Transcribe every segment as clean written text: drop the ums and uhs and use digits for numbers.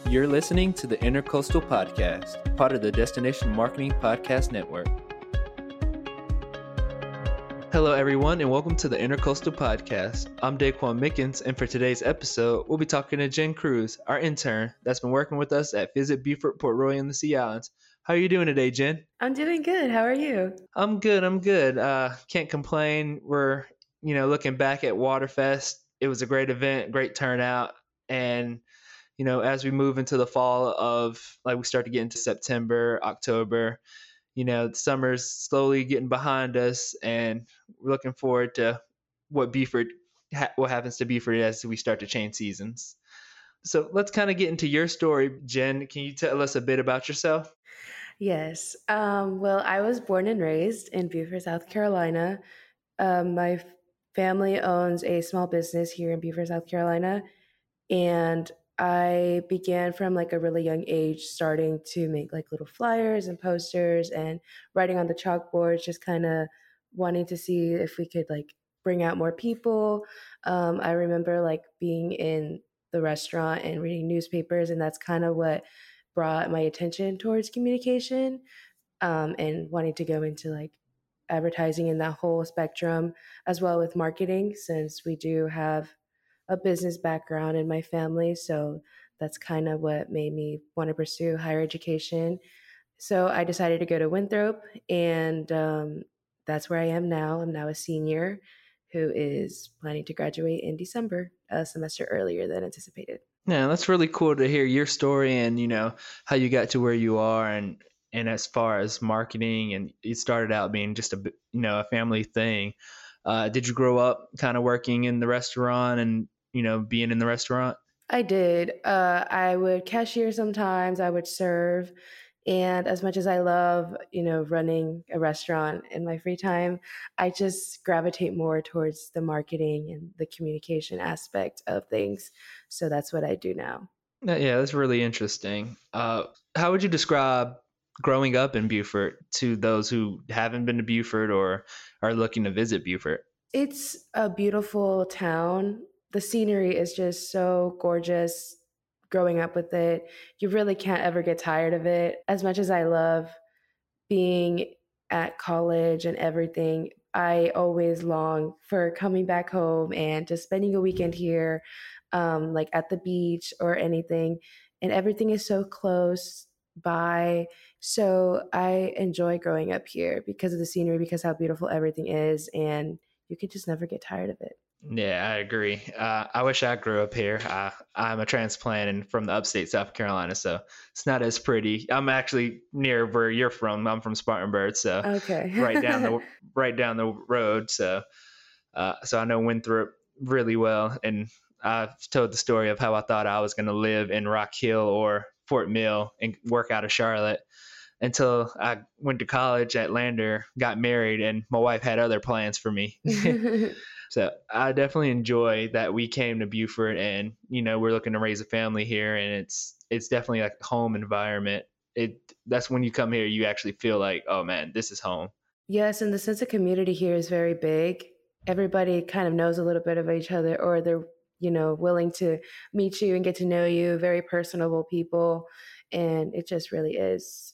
You're listening to the Intercoastal Podcast, part of the Destination Marketing Podcast Network. Hello, everyone, and welcome to the Intercoastal Podcast. I'm Daquan Mickens, and for today's episode, we'll be talking to Jen Cruz, our intern that's been working with us at Visit Beaufort, Port Royal, and the Sea Islands. How are you doing today, Jen? I'm doing good. How are you? I'm good. Can't complain. We're, looking back at Waterfest. It was a great event, great turnout, and as we move into the fall of, we start to get into September, October, the summer's slowly getting behind us, and we're looking forward to what happens to Beaufort as we start to change seasons. So let's kind of get into your story, Jen. Can you tell us a bit about yourself? Yes. Well, I was born and raised in Beaufort, South Carolina. My family owns a small business here in Beaufort, South Carolina, and I began from a really young age starting to make little flyers and posters and writing on the chalkboards, just kind of wanting to see if we could bring out more people. I remember being in the restaurant and reading newspapers, and that's kind of what brought my attention towards communication, and wanting to go into advertising in that whole spectrum, as well with marketing, since we do have a business background in my family. So that's kind of what made me want to pursue higher education. So I decided to go to Winthrop, and that's where I am now. I'm now a senior who is planning to graduate in December, a semester earlier than anticipated. Yeah, that's really cool to hear your story and, how you got to where you are and as far as marketing, and it started out being just a family thing. Did you grow up kind of working in the restaurant and, being in the restaurant? I did. I would cashier sometimes, I would serve. And as much as I love, running a restaurant in my free time, I just gravitate more towards the marketing and the communication aspect of things. So that's what I do now. Yeah, that's really interesting. How would you describe growing up in Beaufort to those who haven't been to Beaufort or are looking to visit Beaufort? It's a beautiful town. The scenery is just so gorgeous. Growing up with it, you really can't ever get tired of it. As much as I love being at college and everything, I always long for coming back home and just spending a weekend here, at the beach or anything. And everything is so close by. So I enjoy growing up here because of the scenery, because how beautiful everything is. And you could just never get tired of it. Yeah, I agree. I wish I grew up here. I'm a transplant and from the upstate South Carolina, so it's not as pretty. I'm actually near where you're from. I'm from Spartanburg, so Okay. right down the road. So I know Winthrop really well, and I've told the story of how I thought I was going to live in Rock Hill or Fort Mill and work out of Charlotte until I went to college at Lander, got married, and my wife had other plans for me. So I definitely enjoy that we came to Beaufort, and we're looking to raise a family here, and it's definitely like a home environment. That's when you come here, you actually feel like, oh man, this is home. Yes, and the sense of community here is very big. Everybody kind of knows a little bit of each other, or they're willing to meet you and get to know you. Very personable people, and it just really is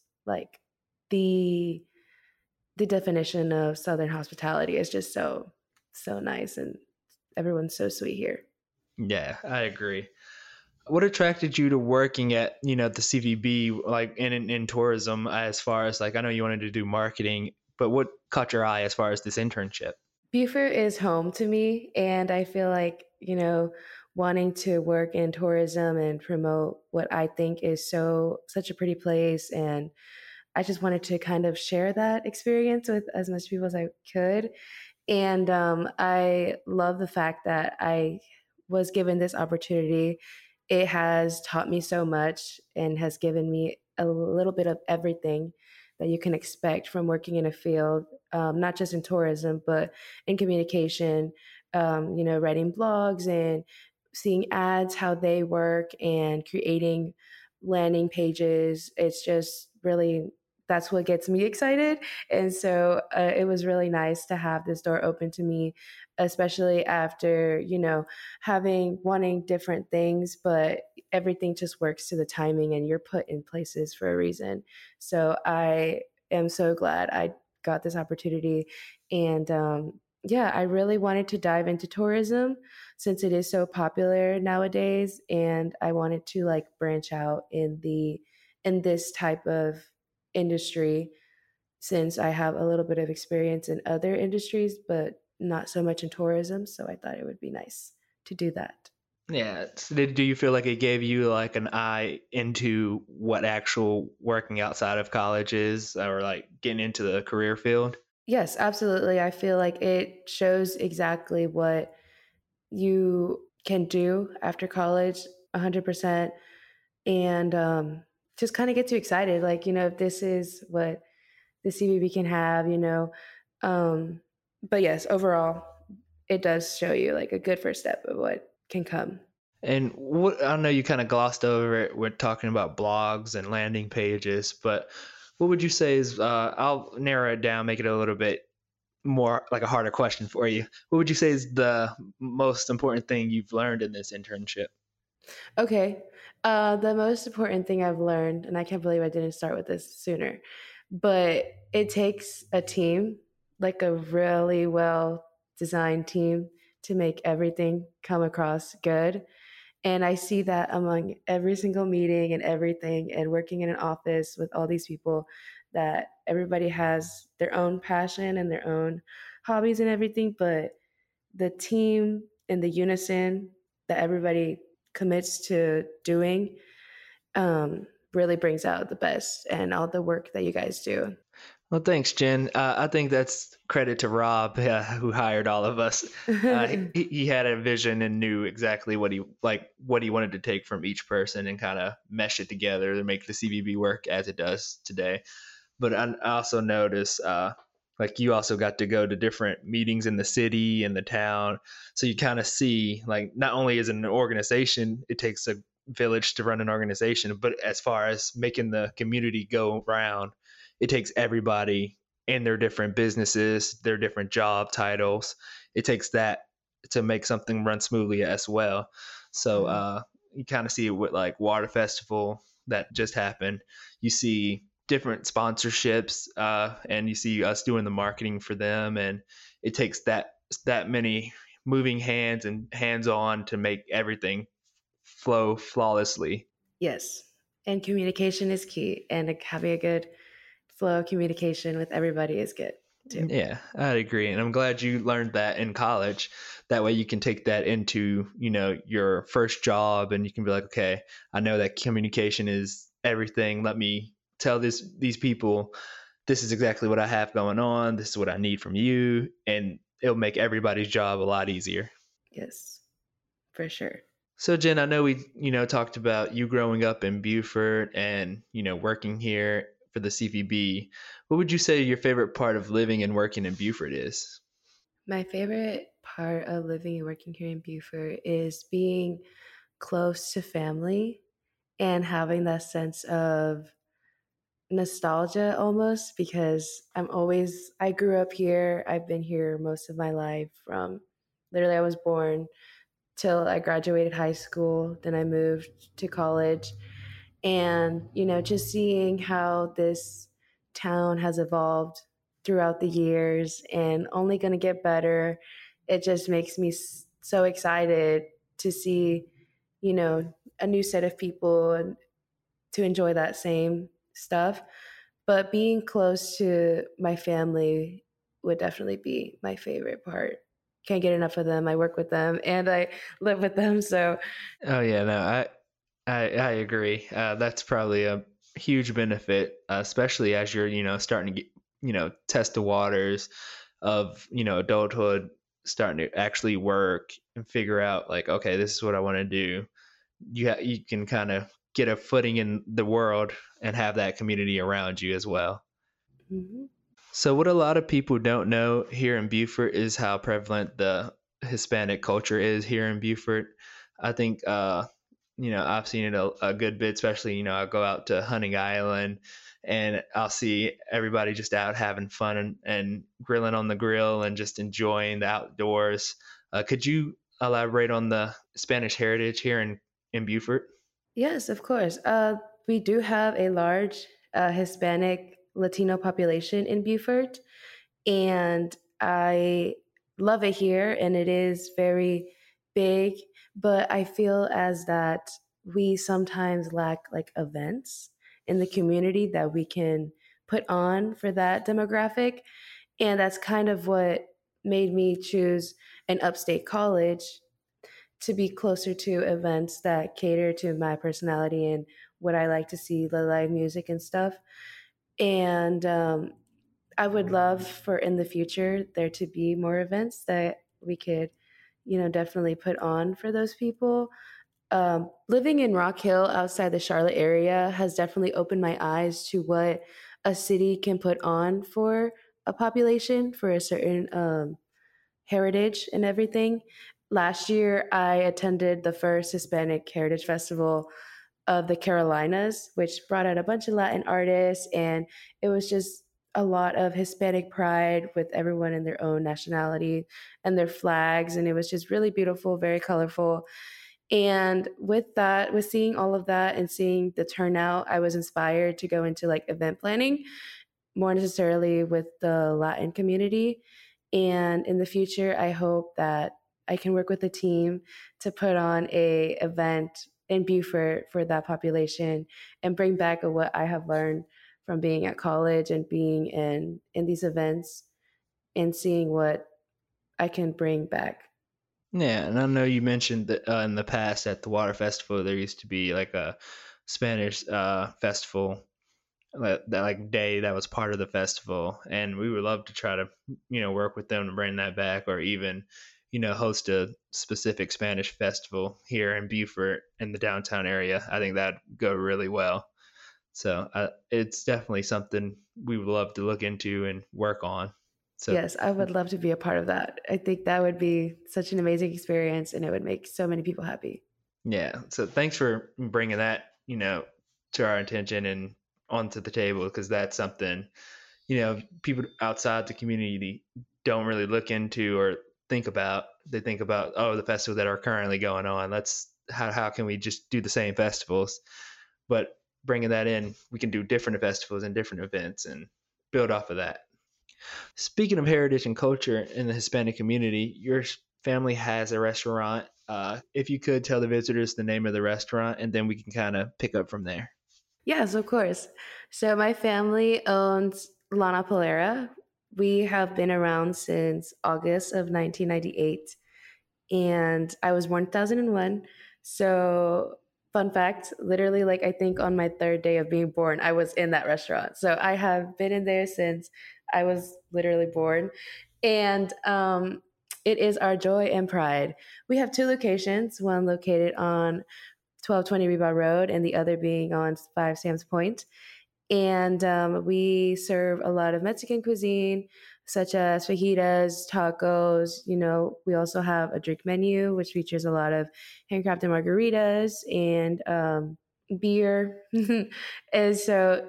the definition of Southern hospitality is just so nice, and everyone's so sweet here. Yeah, I agree. What attracted you to working at, the CVB, in tourism, as far as I know you wanted to do marketing, but what caught your eye as far as this internship? Beaufort is home to me, and I feel wanting to work in tourism and promote what I think is such a pretty place, and I just wanted to kind of share that experience with as much people as I could. And I love the fact that I was given this opportunity. It has taught me so much and has given me a little bit of everything that you can expect from working in a field, not just in tourism, but in communication, writing blogs and seeing ads, how they work, and creating landing pages. It's just really that's what gets me excited. And so it was really nice to have this door open to me, especially after, having wanting different things, but everything just works to the timing and you're put in places for a reason. So I am so glad I got this opportunity. And yeah, I really wanted to dive into tourism since it is so popular nowadays. And I wanted to like branch out in this type of industry since I have a little bit of experience in other industries, but not so much in tourism. So I thought it would be nice to do that. Yeah. So do you feel like it gave you like an eye into what actual working outside of college is, or like getting into the career field? Yes, absolutely. I feel like it shows exactly what you can do after college 100%. And just kind of gets you excited. Like, if this is what the CVB can have, Um, but yes, overall, it does show you like a good first step of what can come. And what I know you kind of glossed over it. We're talking about blogs and landing pages, but what would you say is? I'll narrow it down, make it a little bit more like a harder question for you. What would you say is the most important thing you've learned in this internship? Okay. The most important thing I've learned, and I can't believe I didn't start with this sooner, but it takes a team, like a really well designed team, to make everything come across good. And I see that among every single meeting and everything, and working in an office with all these people, that everybody has their own passion and their own hobbies and everything, but the team and the unison that everybody commits to doing really brings out the best and all the work that you guys do. Well, thanks, Jen. I think that's credit to Rob, who hired all of us. He had a vision and knew exactly what he wanted to take from each person and kind of mesh it together to make the CVB work as it does today. But I also noticed, like you also got to go to different meetings in the city and the town, so you kind of see like not only is it an organization, it takes a village to run an organization, but as far as making the community go round, it takes everybody in their different businesses, their different job titles. It takes that to make something run smoothly as well. So Mhm. you kind of see it with like Water Festival that just happened. You see different sponsorships, and you see us doing the marketing for them, and it takes that many moving hands and hands on to make everything flow flawlessly. Yes. And communication is key, and like, having a good flow of communication with everybody is good too. Yeah, I'd agree. And I'm glad you learned that in college. That way you can take that into, your first job and you can be like, okay, I know that communication is everything. Let me tell these people this is exactly what I have going on. This is what I need from you. And it'll make everybody's job a lot easier. Yes, for sure. So Jen, I know we, talked about you growing up in Beaufort and, working here for the CVB. What would you say your favorite part of living and working in Beaufort is? My favorite part of living and working here in Beaufort is being close to family and having that sense of nostalgia almost, because I grew up here. I've been here most of my life, from literally I was born till I graduated high school. Then I moved to college. And, just seeing how this town has evolved throughout the years and only going to get better, it just makes me so excited to see, a new set of people and to enjoy that same stuff. But being close to my family would definitely be my favorite part. Can't get enough of them. I work with them and I live with them. So, Oh yeah, no, I agree. That's probably a huge benefit, especially as you're, starting to get, test the waters of, adulthood, starting to actually work and figure out like, okay, this is what I want to do. You can kind of get a footing in the world and have that community around you as well. mhm. So what a lot of people don't know here in Beaufort is how prevalent the Hispanic culture is here in Beaufort. I think I've seen it a good bit, especially, I'll go out to Hunting Island and I'll see everybody just out having fun and grilling on the grill and just enjoying the outdoors. Could you elaborate on the Spanish heritage here in Beaufort? Yes, of course. We do have a large Hispanic Latino population in Beaufort, and I love it here, and it is very big. But I feel as that we sometimes lack like events in the community that we can put on for that demographic, and that's kind of what made me choose an upstate college to be closer to events that cater to my personality and what I like to see, the live music and stuff. And I would love for in the future there to be more events that we could, definitely put on for those people. Living in Rock Hill outside the Charlotte area has definitely opened my eyes to what a city can put on for a population for a certain heritage and everything. Last year, I attended the first Hispanic Heritage Festival of the Carolinas, which brought out a bunch of Latin artists, and it was just a lot of Hispanic pride with everyone in their own nationality and their flags. And it was just really beautiful, very colorful. And with that, with seeing all of that and seeing the turnout, I was inspired to go into like event planning more necessarily with the Latin community. And in the future, I hope that I can work with a team to put on a event in Beaufort for that population and bring back what I have learned from being at college and being in these events and seeing what I can bring back. Yeah, and I know you mentioned that in the past at the Water Festival there used to be like a Spanish festival that like day that was part of the festival, and we would love to try to work with them to bring that back, or even host a specific Spanish festival here in Beaufort in the downtown area. I think that'd go really well. So it's definitely something we would love to look into and work on. So Yes, I would love to be a part of that. I think that would be such an amazing experience and it would make so many people happy. yeah, so thanks for bringing that to our attention and onto the table, because that's something people outside the community don't really look into or think about. They think about, oh, the festivals that are currently going on. Let's how can we just do the same festivals? But bringing that in, we can do different festivals and different events and build off of that. Speaking of heritage and culture in the Hispanic community, your family has a restaurant. If you could tell the visitors the name of the restaurant, and then we can kind of pick up from there. Yes, of course. So my family owns Lana Polera. We have been around since August of 1998, and I was born 2001. So, fun fact, literally, like I think on my third day of being born, I was in that restaurant. So I have been in there since I was literally born, and it is our joy and pride. We have two locations, one located on 1220 Reba Road, and the other being on 5 Sam's Point. And we serve a lot of Mexican cuisine, such as fajitas, tacos. We also have a drink menu, which features a lot of handcrafted margaritas and beer. And so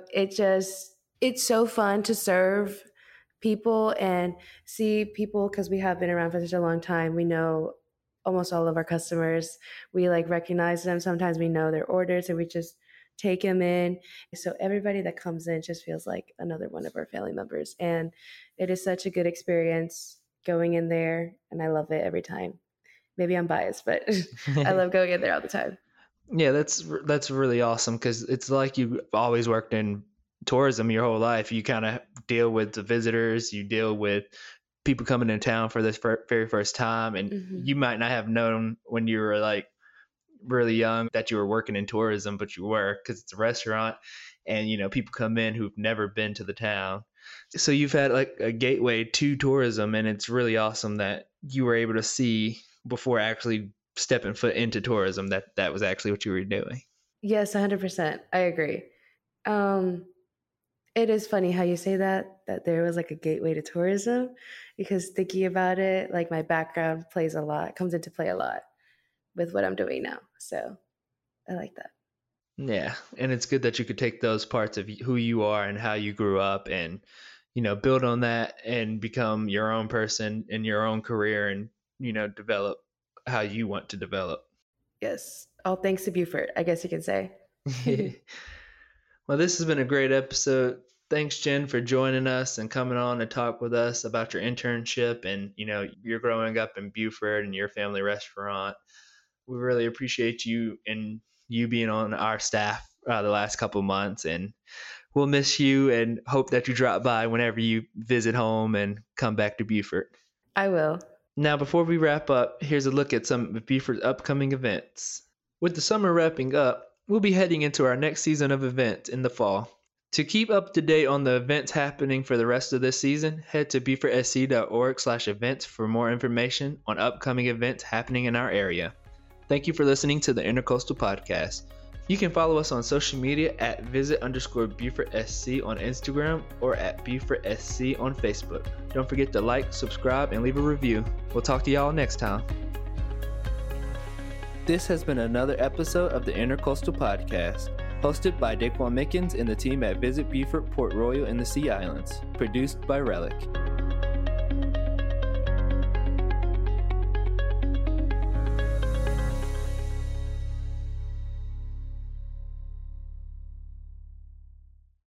it's so fun to serve people and see people because we have been around for such a long time. We know almost all of our customers. We like recognize them. Sometimes we know their orders and we just take them in. So everybody that comes in just feels like another one of our family members. And it is such a good experience going in there. And I love it every time. Maybe I'm biased, but I love going in there all the time. Yeah, that's really awesome, because it's like you've always worked in tourism your whole life. You kind of deal with the visitors, you deal with people coming in town for this very first time, and Hmm. you might not have known when you were like really young that you were working in tourism, but you were, because it's a restaurant, and people come in who've never been to the town. So you've had like a gateway to tourism, and it's really awesome that you were able to see before actually stepping foot into tourism that that was actually what you were doing. Yes, 100%. I agree. Um, it is funny how you say that there was like a gateway to tourism, because thinking about it, like my background plays a lot, comes into play a lot with what I'm doing now. So I like that. Yeah, and it's good that you could take those parts of who you are and how you grew up and, build on that and become your own person in your own career and, develop how you want to develop. Yes. All thanks to Beaufort, I guess you can say. Well, this has been a great episode. Thanks, Jen, for joining us and coming on to talk with us about your internship and, you're growing up in Beaufort and your family restaurant. We really appreciate you and you being on our staff the last couple months, and we'll miss you and hope that you drop by whenever you visit home and come back to Beaufort. I will. Now, before we wrap up, here's a look at some of Beaufort's upcoming events. With the summer wrapping up, we'll be heading into our next season of events in the fall. To keep up to date on the events happening for the rest of this season, head to beaufortsc.org/events for more information on upcoming events happening in our area. Thank you for listening to the Intercoastal Podcast. You can follow us on social media at visit_BeaufortSC on Instagram or at BeaufortSC on Facebook. Don't forget to like, subscribe, and leave a review. We'll talk to y'all next time. This has been another episode of the Intercoastal Podcast, hosted by Daquan Mickens and the team at Visit Beaufort Port Royal in the Sea Islands, produced by Relic.